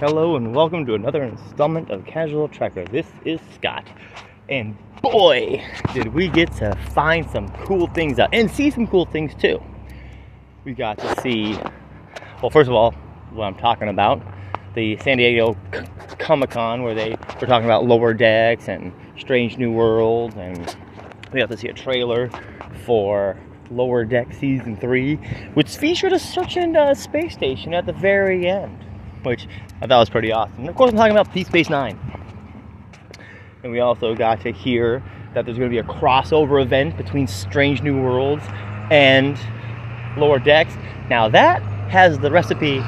Hello and welcome to another installment of Casual Trekker. This is Scott, and boy, did we get to find some cool things out and see some cool things too. We got to see, well, first of all, what I'm talking about, the San Diego Comic-Con, where they were talking about Lower Decks and Strange New Worlds, and we got to see a trailer for Lower Deck Season 3, which featured a search and space station at the very end, which I thought was pretty awesome. And of course, I'm talking about Deep Space Nine. And we also got to hear that there's going to be a crossover event between Strange New Worlds and Lower Decks. Now that has the recipe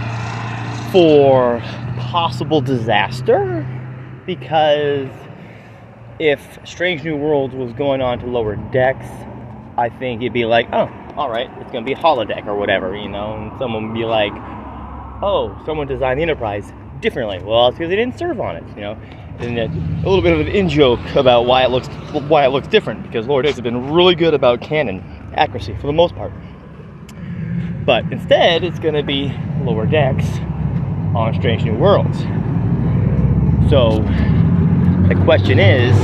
for possible disaster, because if Strange New Worlds was going on to Lower Decks, I think it'd be like, oh, alright, it's going to be holodeck or whatever, you know, and someone would be like, oh, someone designed the Enterprise differently. Well, it's because they didn't serve on it, you know. And a little bit of an in-joke about why it looks different, because Lower Decks have been really good about canon accuracy for the most part. But instead, it's going to be Lower Decks on Strange New Worlds. So the question is,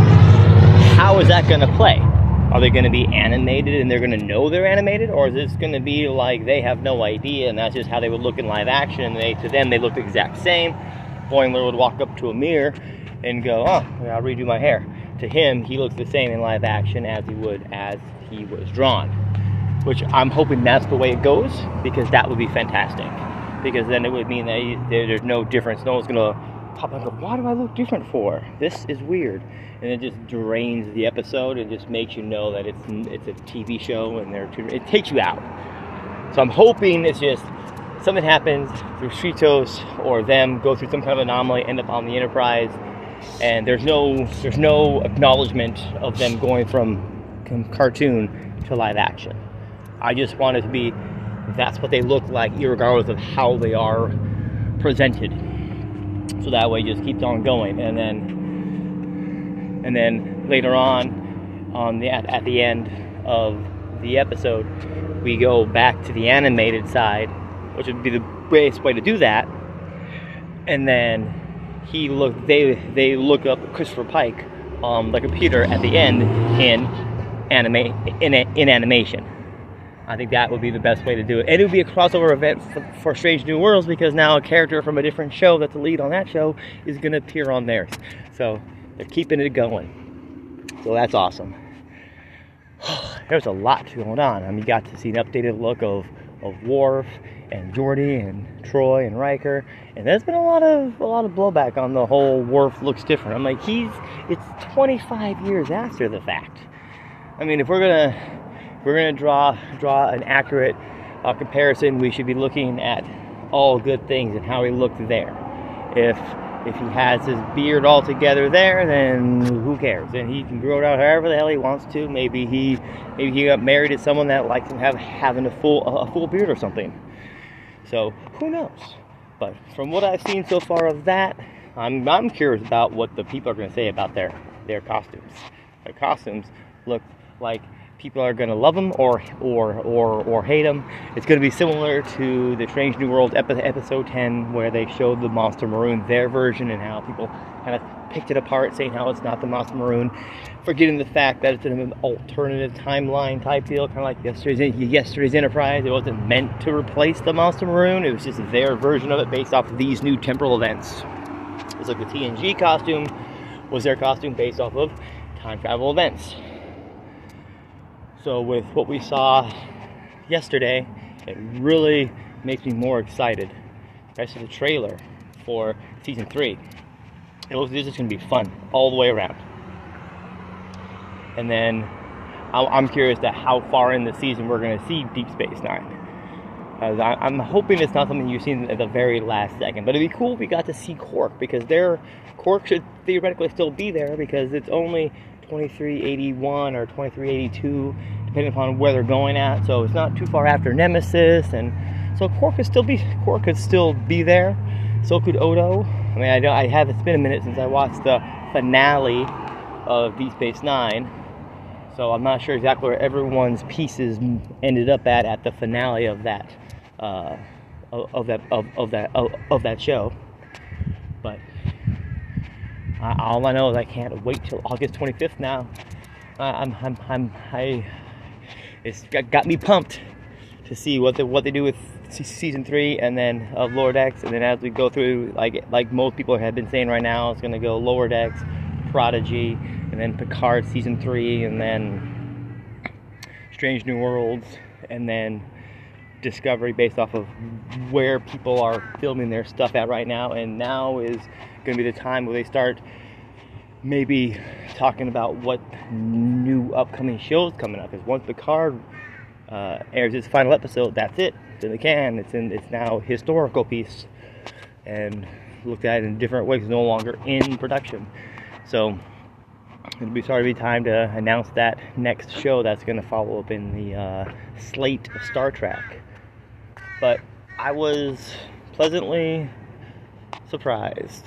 how is that going to play? Are they going to be animated and they're going to know they're animated? Or is this going to be like they have no idea and that's just how they would look in live action, and to them they look the exact same? Boimler would walk up to a mirror and go, oh, I'll redo my hair. To him, he looks the same in live action as he would as he was drawn. Which I'm hoping that's the way it goes, because that would be fantastic. Because then it would mean that there's no difference. No one's going to pop up and go, why do I look different for? This is weird. And it just drains the episode and just makes you know that it's a TV show, and it takes you out. So I'm hoping it's just something happens through Tritos or them go through some kind of anomaly, end up on the Enterprise, and there's no acknowledgement of them going from cartoon to live action. I just want it to be that's what they look like, irregardless of how they are presented. So that way it just keeps on going, and then later on at the end of the episode, we go back to the animated side, which would be the best way to do that. And then they look up Christopher Pike on the computer at the end in animation. I think that would be the best way to do it. And it would be a crossover event for Strange New Worlds, because now a character from a different show that's the lead on that show is going to appear on theirs. So they're keeping it going. So that's awesome. There's a lot going on. I mean, you got to see an updated look of Worf and Geordi and Troy and Riker. And there's been a lot of blowback on the whole Worf looks different. I'm like, it's 25 years after the fact. I mean, if we're gonna draw an accurate comparison, we should be looking at all good things and how he looked there. If he has his beard all together there, then who cares? And he can grow it out however the hell he wants to. Maybe he got married to someone that likes him having a full beard or something. So who knows? But from what I've seen so far of that, I'm curious about what the people are going to say about their costumes. Their costumes look like people are going to love them or hate them. It's going to be similar to the Strange New World episode 10, where they showed the Monster Maroon, their version, and how people kind of picked it apart, saying how it's not the Monster Maroon, forgetting the fact that it's an alternative timeline type deal, kind of like yesterday's Enterprise. It wasn't meant to replace the Monster Maroon. It was just their version of it based off of these new temporal events. It's like the TNG costume was their costume based off of time travel events. So with what we saw yesterday, it really makes me more excited, especially the trailer for Season 3. It looks like this is going to be fun all the way around. And then I'm curious to how far in the season we're going to see Deep Space Nine. I'm hoping it's not something you've seen at the very last second, but it'd be cool if we got to see Quark, because Quark should theoretically still be there, because it's only 2381 or 2382, depending upon where they're going at. So it's not too far after Nemesis, and so Quark could still be there. So could Odo. I mean, it's been a minute since I watched the finale of Deep Space Nine, so I'm not sure exactly where everyone's pieces ended up at the finale of that of that show. But all I know is I can't wait till August 25th now. It's got me pumped to see what they do with season 3 and then of Lower Decks, and then as we go through, like most people have been saying right now, it's going to go Lower Decks, Prodigy, and then Picard season 3, and then Strange New Worlds, and then Discovery, based off of where people are filming their stuff at right now. And now is going to be the time where they start maybe talking about what new upcoming shows coming up. Because once Picard airs its final episode, that's it. It's in the can. It's now a historical piece and looked at in different ways. It's no longer in production. So it'll be time to announce that next show that's going to follow up in the slate of Star Trek. But I was pleasantly surprised.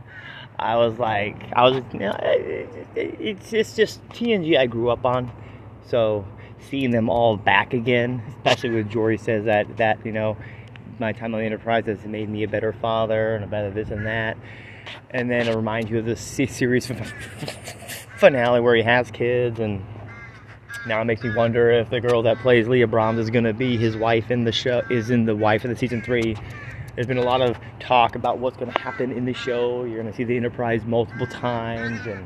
It's just TNG I grew up on, so seeing them all back again, especially with Geordi says that my time on the Enterprise has made me a better father and a better this and that, and then it reminds you of the series finale where he has kids, and now it makes me wonder if the girl that plays Leah Brahms is going to be his wife in the show, the wife in the season 3. There's been a lot of talk about what's going to happen in the show. You're going to see the Enterprise multiple times, and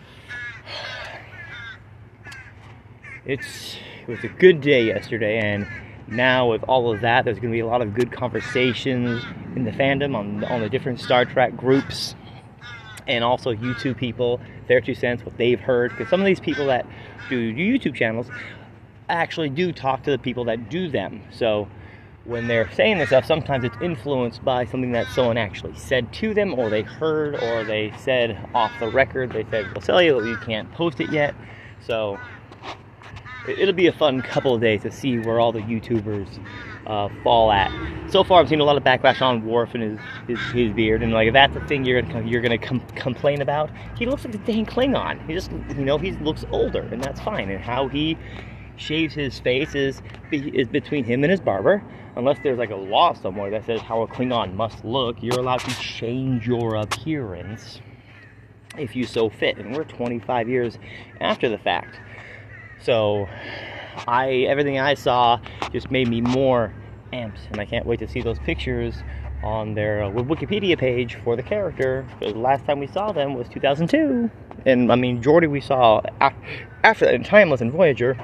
it was a good day yesterday. And now with all of that, there's going to be a lot of good conversations in the fandom on the different Star Trek groups, and also YouTube people, their 2 cents, what they've heard. Because some of these people that do YouTube channels actually do talk to the people that do them. So when they're saying this stuff, sometimes it's influenced by something that someone actually said to them, or they heard, or they said off the record. They said, we'll tell you, you can't post it yet. So it'll be a fun couple of days to see where all the YouTubers fall at. So far, I've seen a lot of backlash on Worf and his beard, and if that's the thing you're gonna complain about, he looks like a dang Klingon. He just he looks older, and that's fine. And how he shaves his face is between him and his barber. Unless there's a law somewhere that says how a Klingon must look, you're allowed to change your appearance if you so fit. And we're 25 years after the fact. So everything I saw just made me more amped, and I can't wait to see those pictures on their Wikipedia page for the character, because the last time we saw them was 2002. And Geordi we saw after that in Timeless and Voyager,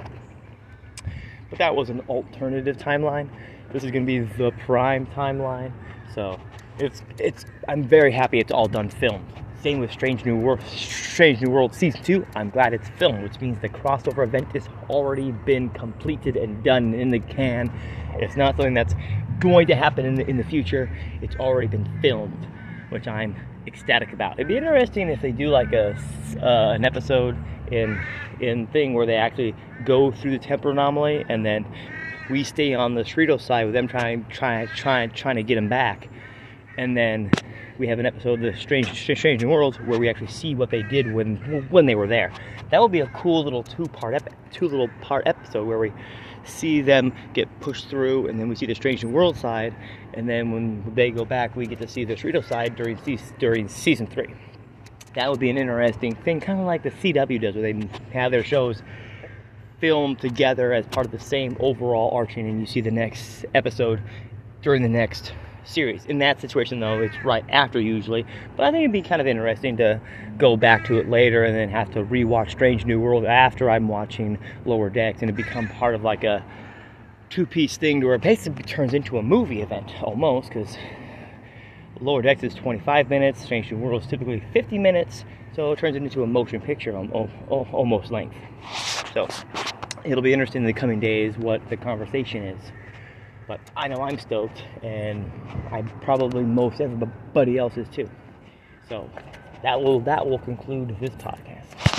but that was an alternative timeline. This is going to be the prime timeline, so I'm very happy it's all done filmed. Same with Strange New World Season 2. I'm glad it's filmed, which means the crossover event has already been completed and done in the can. It's not something that's going to happen in the future. It's already been filmed, which I'm ecstatic about. It'd be interesting if they do an episode in Thing where they actually go through the temporal anomaly, and then we stay on the Cerritos side with them trying to get him back, and then we have an episode of the Strange New Worlds where we actually see what they did when they were there. That would be a cool little two-part episode where we see them get pushed through, and then we see the Strange New World side, and then when they go back, we get to see the Cerritos side during season 3. That would be an interesting thing, kind of like the CW does, where they have their shows filmed together as part of the same overall arching, and you see the next episode during the next series. In that situation, though, it's right after usually, but I think it'd be kind of interesting to go back to it later and then have to rewatch Strange New World after I'm watching Lower Decks, and it become part of a two-piece thing to where it basically turns into a movie event almost, because Lower Decks is 25 minutes, Strange New World is typically 50 minutes, so it turns into a motion picture almost length. So it'll be interesting in the coming days what the conversation is. But I know I'm stoked, and probably most everybody else is too. So that will conclude this podcast.